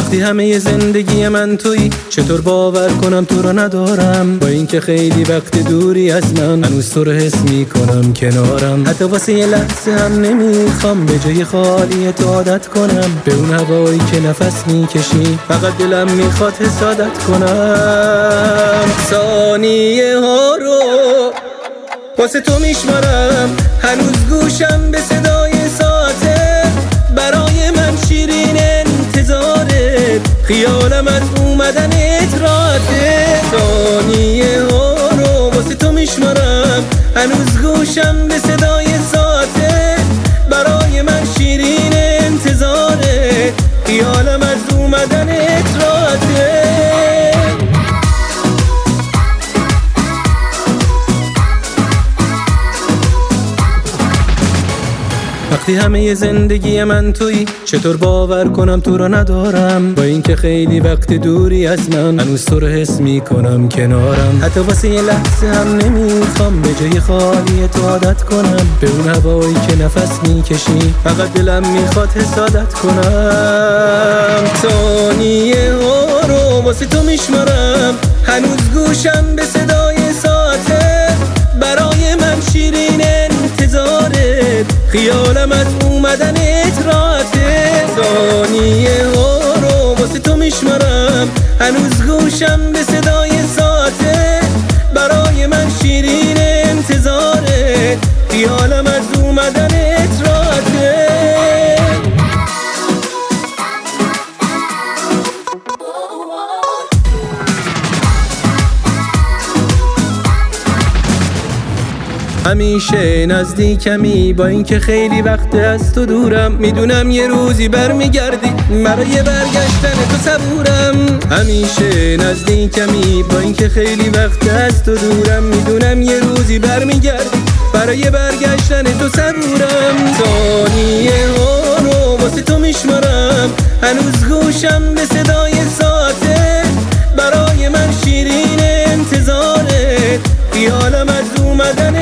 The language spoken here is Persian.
وقتی همه زندگی من تویی چطور باور کنم تو رو ندارم؟ با اینکه خیلی وقت دوری از من هنوز تو رو حس میکنم کنارم. حتی واسه یه لحظه هم نمیخوام به جای خالی تو عادت کنم به اون هوایی که نفس میکشی. فقط دلم میخواد حسادت کنم. ثانیه ها رو واسه تو میشمارم، هنوز گوشم به صدای ساعته. برای من شیرین انتظارت، خیالم از اومدنت راحته. ثانیه ها رو واسه تو میشمارم، هنوز گوشم به صدای ساعته. برای من شیرین انتظارت، خیالم از اومدنت راحته. وقتی همه زندگی من تویی چطور باور کنم تو رو ندارم؟ با اینکه خیلی وقت دوری از من هنوز تو رو حس میکنم کنارم. حتی واسه یه لحظه هم نمیخوام به جای خالی تو عادت کنم به اون هوایی که نفس میکشی. فقط دلم میخواد حسادت کنم. ثانیه ها رو واسه تو میشمارم، هنوز گوشم به صدای ساعته. برای من شیرین انتظارت، خیالم از اومدنت راحته. ثانیه ها رو واسه تو میشمارم، هنوز گوشم به صدای ساعته. برای من شیرین انتظارت، خیالم از اومدنت راحته. همیشه نزدیکمی با اینکه خیلی وقت از تو دورم. میدونم یه روزی برمیگردی، برای برگشتن تو صبورم. همیشه نزدیکمی با اینکه خیلی وقت از تو دورم. میدونم یه روزی برمیگردی، برای برگشتن تو صبورم. ثانیه ها رو واسه تو میشمارم، هنوز گوشم به صدای ساعته. برای من شیرین انتظارت، خیالم از اومدن